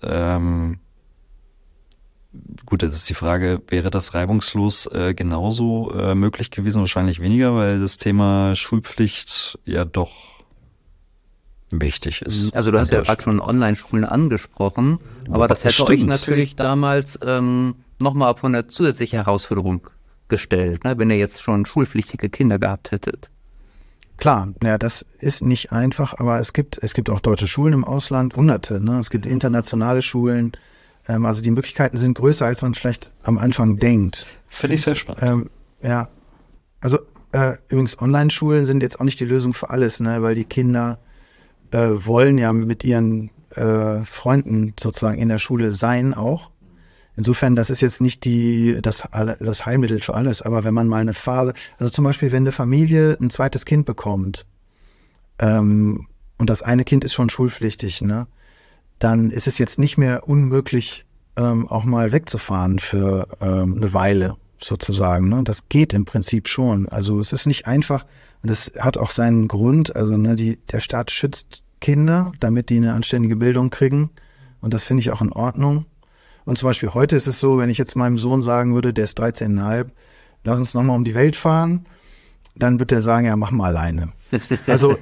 Gut, jetzt ist die Frage, wäre das reibungslos genauso möglich gewesen? Wahrscheinlich weniger, weil das Thema Schulpflicht ja doch wichtig ist. Also du hast ja gerade schon Online-Schulen angesprochen, aber das hätte euch natürlich damals nochmal von einer zusätzlichen Herausforderung gestellt, ne, wenn ihr jetzt schon schulpflichtige Kinder gehabt hättet. Klar, ja, das ist nicht einfach, aber es gibt auch deutsche Schulen im Ausland, Hunderte, ne? Es gibt internationale Schulen. Also die Möglichkeiten sind größer, als man vielleicht am Anfang denkt. Finde ich sehr spannend. Ja, also übrigens Online-Schulen sind jetzt auch nicht die Lösung für alles, ne? Weil die Kinder wollen ja mit ihren Freunden sozusagen in der Schule sein auch. Insofern, das ist jetzt nicht das Heilmittel für alles, aber wenn man mal eine Phase, also zum Beispiel, wenn eine Familie ein zweites Kind bekommt und das eine Kind ist schon schulpflichtig, ne, dann ist es jetzt nicht mehr unmöglich, auch mal wegzufahren für eine Weile sozusagen. Ne? Das geht im Prinzip schon. Also es ist nicht einfach und das hat auch seinen Grund. Also ne, der Staat schützt Kinder, damit die eine anständige Bildung kriegen und das finde ich auch in Ordnung. Und zum Beispiel heute ist es so, wenn ich jetzt meinem Sohn sagen würde, der ist 13,5, lass uns nochmal um die Welt fahren, dann wird er sagen, ja, mach mal alleine. Also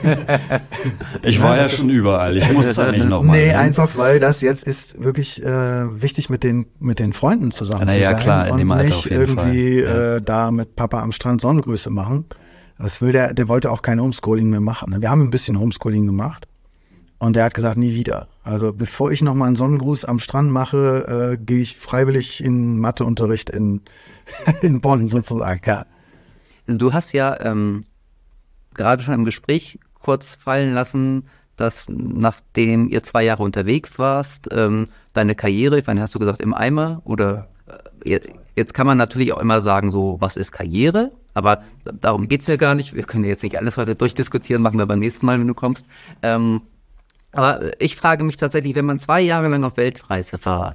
ich war ja schon überall, ich muss da nicht nochmal. Nee, einfach weil das jetzt ist wirklich wichtig mit den Freunden zusammen zu sein. Klar, in dem Alter nicht auf jeden irgendwie Fall. da mit Papa am Strand Sonnengrüße machen. Das der wollte auch kein Homeschooling mehr machen. Wir haben ein bisschen Homeschooling gemacht und der hat gesagt, nie wieder. Also bevor ich nochmal einen Sonnengruß am Strand mache, gehe ich freiwillig in Matheunterricht in Bonn sozusagen, ja. Du hast ja gerade schon im Gespräch kurz fallen lassen, dass nachdem ihr 2 Jahre unterwegs warst, deine Karriere, ich meine, hast du gesagt, im Eimer oder jetzt kann man natürlich auch immer sagen, so, was ist Karriere? Aber darum geht's ja gar nicht. Wir können ja jetzt nicht alles heute durchdiskutieren, machen wir beim nächsten Mal, wenn du kommst. Aber ich frage mich tatsächlich, wenn man 2 Jahre lang auf Weltreise war,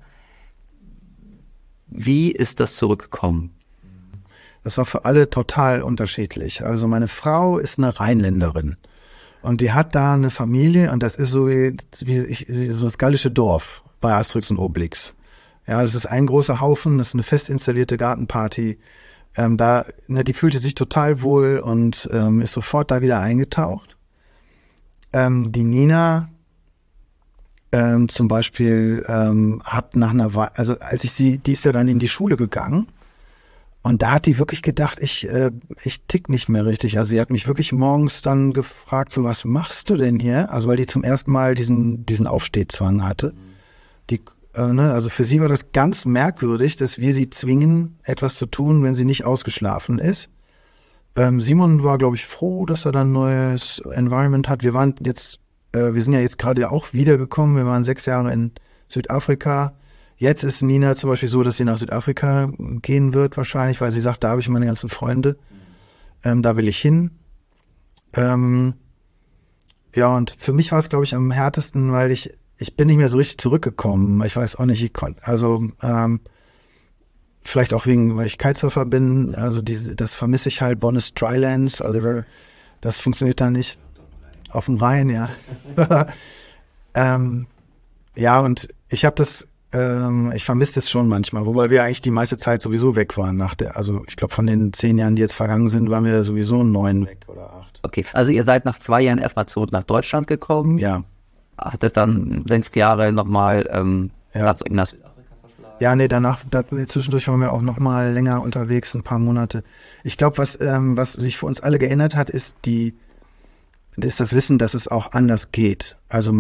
wie ist das zurückgekommen? Das war für alle total unterschiedlich. Also meine Frau ist eine Rheinländerin und die hat da eine Familie und das ist so wie so das gallische Dorf bei Asterix und Obelix. Ja, das ist ein großer Haufen, das ist eine fest installierte Gartenparty. Die fühlte sich total wohl und ist sofort da wieder eingetaucht. Die Nina zum Beispiel hat nach einer Weile, also die ist ja dann in die Schule gegangen und da hat die wirklich gedacht, ich tick nicht mehr richtig. Also sie hat mich wirklich morgens dann gefragt, so was machst du denn hier? Also weil die zum ersten Mal diesen Aufstehzwang hatte. Also für sie war das ganz merkwürdig, dass wir sie zwingen, etwas zu tun, wenn sie nicht ausgeschlafen ist. Simon war, glaube ich, froh, dass er dann ein neues Environment hat. Wir sind ja jetzt gerade auch wiedergekommen. Wir waren 6 Jahre in Südafrika. Jetzt ist Nina zum Beispiel so, dass sie nach Südafrika gehen wird wahrscheinlich, weil sie sagt, da habe ich meine ganzen Freunde. Da will ich hin. Und für mich war es, glaube ich, am härtesten, weil ich bin nicht mehr so richtig zurückgekommen. Ich weiß auch nicht, vielleicht auch weil ich Kitesurfer bin. Also das vermisse ich halt, Bonnes Drylands. Also das funktioniert da nicht. Auf dem Rhein, ja. Und ich habe ich vermisse das schon manchmal, wobei wir eigentlich die meiste Zeit sowieso weg waren also ich glaube von den 10 Jahren, die jetzt vergangen sind, waren wir sowieso 9 weg oder 8. Okay, also ihr seid nach 2 Jahren erstmal zurück nach Deutschland gekommen. Ja. Hattet dann 6 Jahre nochmal nach Südafrika verschlagen. Ja, nee, zwischendurch waren wir auch nochmal länger unterwegs, ein paar Monate. Ich glaube, was sich für uns alle geändert hat, ist das Wissen, dass es auch anders geht.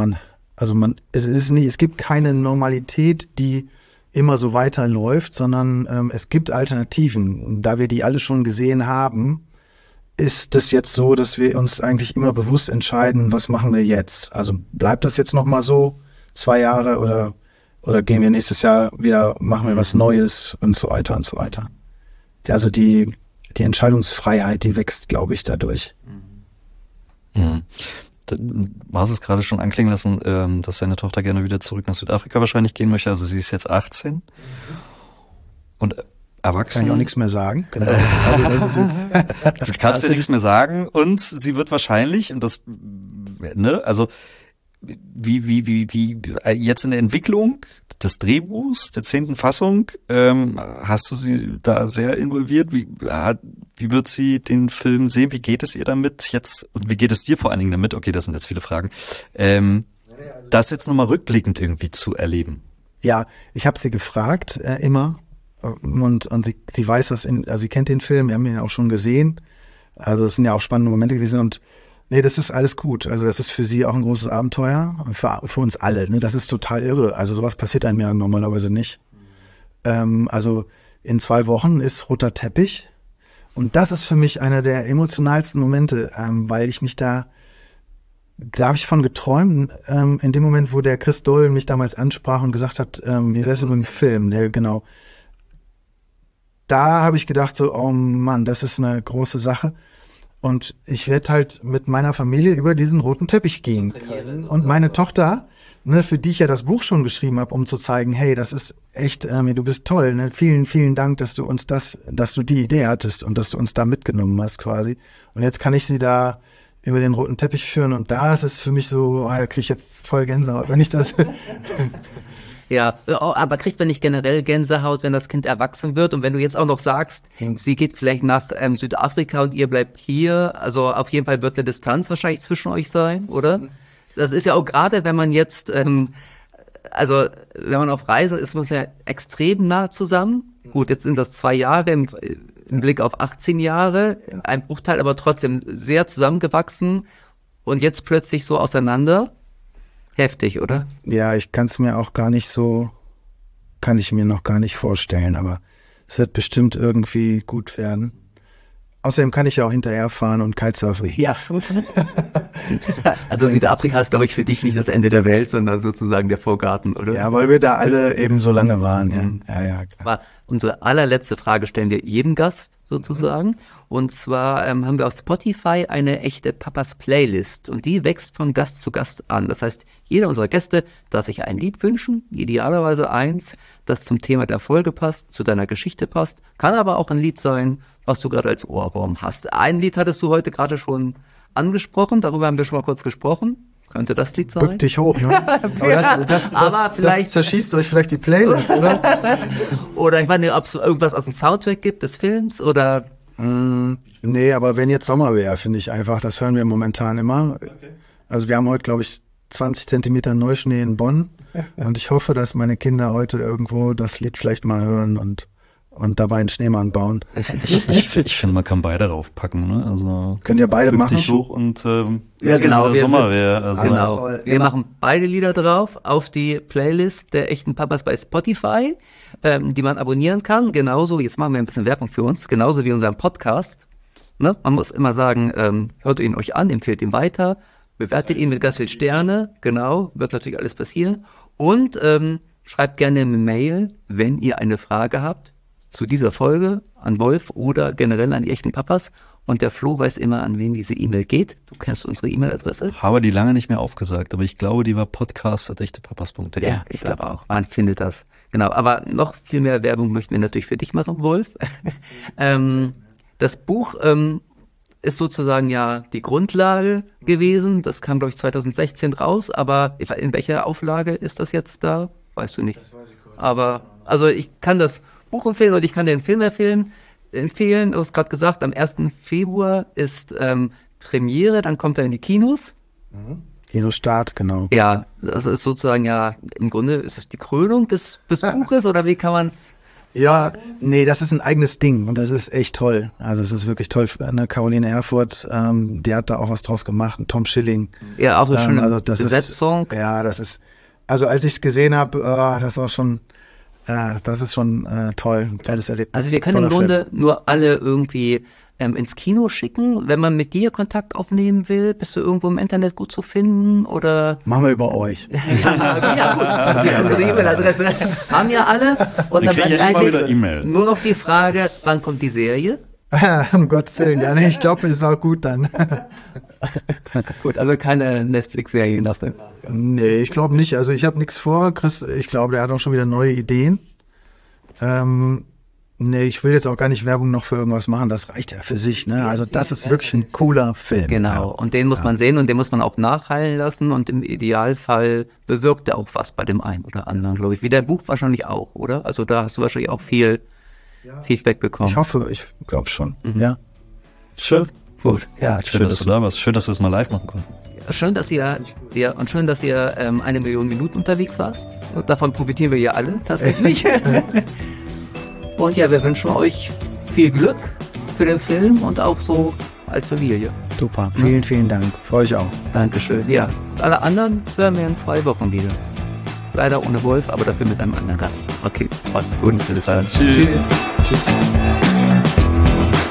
Es gibt keine Normalität, die immer so weiterläuft, sondern es gibt Alternativen. Und da wir die alle schon gesehen haben, ist das jetzt so, dass wir uns eigentlich immer bewusst entscheiden, was machen wir jetzt? Also bleibt das jetzt nochmal so 2 Jahre oder gehen wir nächstes Jahr wieder, machen wir was Neues und so weiter und so weiter. Also die Entscheidungsfreiheit, die wächst, glaube ich, dadurch. Mhm. Du hast es gerade schon anklingen lassen, dass deine Tochter gerne wieder zurück nach Südafrika wahrscheinlich gehen möchte. Also sie ist jetzt 18 und erwachsen. Kann ich auch nichts mehr sagen. Genau. Also das ist jetzt du kannst ja nichts mehr sagen und sie wird wahrscheinlich, und das, ne, also wie jetzt in der Entwicklung des Drehbuchs, der 10. Fassung, hast du sie da sehr involviert? Wie wird sie den Film sehen? Wie geht es ihr damit jetzt? Und wie geht es dir vor allen Dingen damit? Okay, das sind jetzt viele Fragen. Das jetzt nochmal rückblickend irgendwie zu erleben. Ja, ich habe sie gefragt, immer. Und sie weiß, also sie kennt den Film, wir haben ihn ja auch schon gesehen. Also es sind ja auch spannende Momente gewesen und nee, das ist alles gut. Also das ist für sie auch ein großes Abenteuer, für uns alle. Ne? Das ist total irre. Also sowas passiert einem ja normalerweise nicht. Also in 2 Wochen ist roter Teppich und das ist für mich einer der emotionalsten Momente, weil ich mich da habe ich von geträumt, in dem Moment, wo der Chris Dolan mich damals ansprach und gesagt hat, wie wär's mit dem Film, genau. Da habe ich gedacht so, oh Mann, das ist eine große Sache. Und ich werde halt mit meiner Familie über diesen roten Teppich gehen können. Und meine Tochter, ne, für die ich ja das Buch schon geschrieben habe, um zu zeigen, hey, das ist echt, du bist toll, ne? Vielen, vielen Dank, dass du die Idee hattest und dass du uns da mitgenommen hast quasi. Und jetzt kann ich sie da über den roten Teppich führen und da ist es für mich so, da kriege ich jetzt voll Gänsehaut, wenn ich das... Ja, aber kriegt man nicht generell Gänsehaut, wenn das Kind erwachsen wird? Und wenn du jetzt auch noch sagst, sie geht vielleicht nach Südafrika und ihr bleibt hier, also auf jeden Fall wird eine Distanz wahrscheinlich zwischen euch sein, oder? Das ist ja auch gerade, wenn man jetzt, wenn man auf Reise ist, man ja extrem nah zusammen. Gut, jetzt sind das 2 Jahre im Blick auf 18 Jahre, ein Bruchteil, aber trotzdem sehr zusammengewachsen und jetzt plötzlich so auseinander. Heftig, oder? Ja, ich kann es mir auch kann ich mir noch gar nicht vorstellen, aber es wird bestimmt irgendwie gut werden. Außerdem kann ich ja auch hinterherfahren und Kitesurfen. Ja. Also Südafrika ist, glaube ich, für dich nicht das Ende der Welt, sondern sozusagen der Vorgarten, oder? Ja, weil wir da alle eben so lange waren. Ja, klar. Aber unsere allerletzte Frage stellen wir jedem Gast sozusagen. Und zwar haben wir auf Spotify eine echte Papas Playlist und die wächst von Gast zu Gast an. Das heißt, jeder unserer Gäste darf sich ein Lied wünschen, idealerweise eins, das zum Thema der Folge passt, zu deiner Geschichte passt, kann aber auch ein Lied sein, was du gerade als Ohrwurm hast. Ein Lied hattest du heute gerade schon angesprochen, darüber haben wir schon mal kurz gesprochen. Könnte das Lied sein? Bück dich hoch, ne? Aber das zerschießt euch vielleicht die Playlist, oder? Oder ich meine, ob es irgendwas aus dem Soundtrack gibt des Films, oder... Nee, aber wenn jetzt Sommer wäre, finde ich einfach, das hören wir momentan immer. Okay. Also wir haben heute, glaube ich, 20 Zentimeter Neuschnee in Bonn und ich hoffe, dass meine Kinder heute irgendwo das Lied vielleicht mal hören und dabei einen Schneemann bauen. Ich finde, man kann beide raufpacken, ne? Also können ja beide machen. Dich hoch und ja, genau, der Sommer wäre. Also genau. Wir machen beide Lieder drauf auf die Playlist der echten Papas bei Spotify, die man abonnieren kann. Genauso, jetzt machen wir ein bisschen Werbung für uns, genauso wie unseren Podcast. Ne? Man muss immer sagen, hört ihn euch an, empfehlt ihn weiter, bewertet ihn mit ganz viel Sterne, genau, wird natürlich alles passieren. Und schreibt gerne eine Mail, wenn ihr eine Frage habt zu dieser Folge an Wolf oder generell an die echten Papas. Und der Flo weiß immer, an wen diese E-Mail geht. Du kennst unsere E-Mail-Adresse. Habe die lange nicht mehr aufgesagt, aber ich glaube, die war podcast@echtepapas.de. Ja, ich glaube auch. Man findet das. Genau, aber noch viel mehr Werbung möchten wir natürlich für dich machen, Wolf. Das Buch ist sozusagen ja die Grundlage gewesen. Das kam, glaube ich, 2016 raus. Aber in welcher Auflage ist das jetzt da? Weißt du nicht. Das weiß ich gar nicht. Aber, also ich kann das Buch empfehlen und ich kann den Film empfehlen. Du hast gerade gesagt, am 1. Februar ist Premiere, dann kommt er in die Kinos. Kinostart, genau. Ja, das ist sozusagen ja, im Grunde ist es die Krönung des Buches oder wie kann man es? Ja, nee, das ist ein eigenes Ding und das ist echt toll. Also es ist wirklich toll. Eine Caroline Erfurt, die hat da auch was draus gemacht, ein Tom Schilling. Ja, auch so eine schöne also das Besetzung. Ja, das ist, also als ich es gesehen habe, das war schon... das ist schon toll, ein tolles Erlebnis. Also wir können im Grunde nur alle irgendwie ins Kino schicken. Wenn man mit dir Kontakt aufnehmen will, bist du irgendwo im Internet gut zu finden oder? Machen wir über euch. Ja gut, unsere E-Mail-Adresse haben ja alle. Und dann bleibt eigentlich nur noch die Frage, wann kommt die Serie? Um Gottes Willen, ja, nee, ich glaube, es ist auch gut dann. Gut, also keine Netflix-Serien auf dem. Nee, ich glaube nicht. Also ich habe nichts vor. Chris, ich glaube, der hat auch schon wieder neue Ideen. Nee, ich will jetzt auch gar nicht Werbung noch für irgendwas machen. Das reicht ja für sich, ne? Also das ist wirklich ein cooler Film. Genau. Ja. Und den muss man sehen und den muss man auch nachhallen lassen und im Idealfall bewirkt er auch was bei dem einen oder anderen, glaube ich. Wie dein Buch wahrscheinlich auch, oder? Also da hast du wahrscheinlich auch viel Feedback bekommen. Ich hoffe, ich glaube schon. Ja. Schön. Gut. Ja, schön, dass du da warst. Schön, dass wir es mal live machen konnten. Schön, dass ihr 1 Million Minuten unterwegs warst. Und davon profitieren wir ja alle tatsächlich. Und ja, wir wünschen euch viel Glück für den Film und auch so als Familie. Super. Vielen, vielen Dank. Für euch auch. Dankeschön. Ja. Und alle anderen hören wir in 2 Wochen wieder. Leider ohne Wolf, aber dafür mit einem anderen Gast. Okay. Macht's gut. Bis dann. Tschüss. Tschüss.